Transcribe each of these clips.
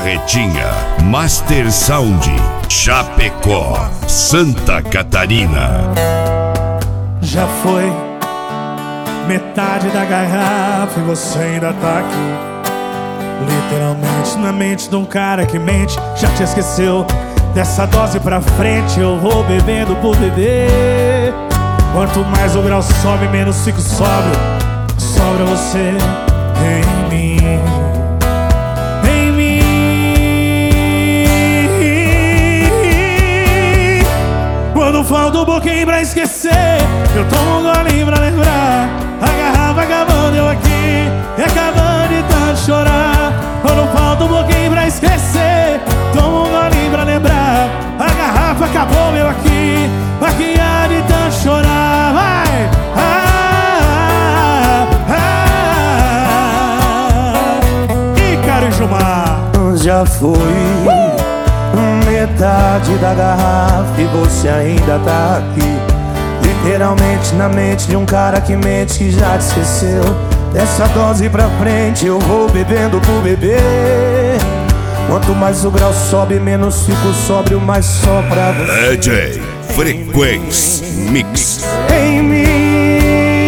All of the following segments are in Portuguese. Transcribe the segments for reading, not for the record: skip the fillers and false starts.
Carretinha, Master Sound, Chapecó, Santa Catarina. Já foi metade da garrafa e você ainda tá aqui. Literalmente na mente de um cara que mente. Já te esqueceu. Dessa dose pra frente eu vou bebendo por beber. Quanto mais o grau sobe, menos fico sóbrio. Sobra você em mim. Em mim. Quando falta um pouquinho pra esquecer, eu tomo um golinho pra lembrar. A garrafa acabando, eu aqui e acabando de tanto chorar. Quando falta um pouquinho pra esquecer, tomo um golinho pra lembrar. A garrafa acabou, eu aqui há de tanto chorar. Vai! Ícaro e Gilmar. Já foi metade da garrafa e você ainda tá aqui. Literalmente na mente de um cara que mente, que já te esqueceu. Dessa dose pra frente eu vou bebendo por beber. Quanto mais o grau sobe, menos fico sóbrio, mais só pra você. DJ Frequência Mix. Em mim.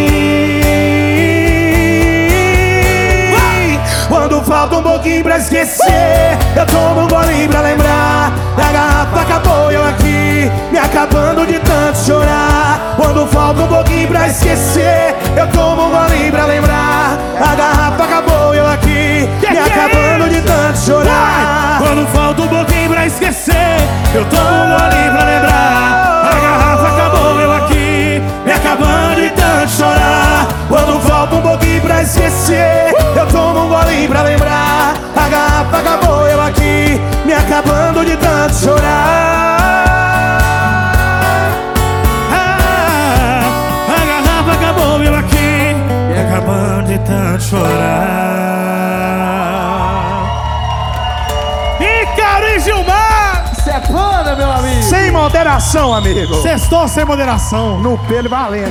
Quando falta um pouquinho pra esquecer, eu tomo um golinho pra lembrar. A garrafa acabou, eu aqui me acabando de tanto chorar. Quando falta um pouquinho pra esquecer, eu tomo um golinho pra lembrar. A garrafa acabou, eu aqui me acabando de tanto chorar. Quando falta um pouquinho pra esquecer, eu tomo um golinho pra lembrar. A garrafa acabou, eu aqui me acabando de tanto chorar. Quando falta um pouquinho pra esquecer, eu tomo um golinho pra lembrar. A garrafa acabou, eu aqui me acabando de tanto chorar. A garrafa acabou, eu aqui me acabando de tanto chorar. Ícaro e Gilmar. Isso é foda, meu amigo. Sem moderação, amigo. Sextou sem moderação. No pelo valendo.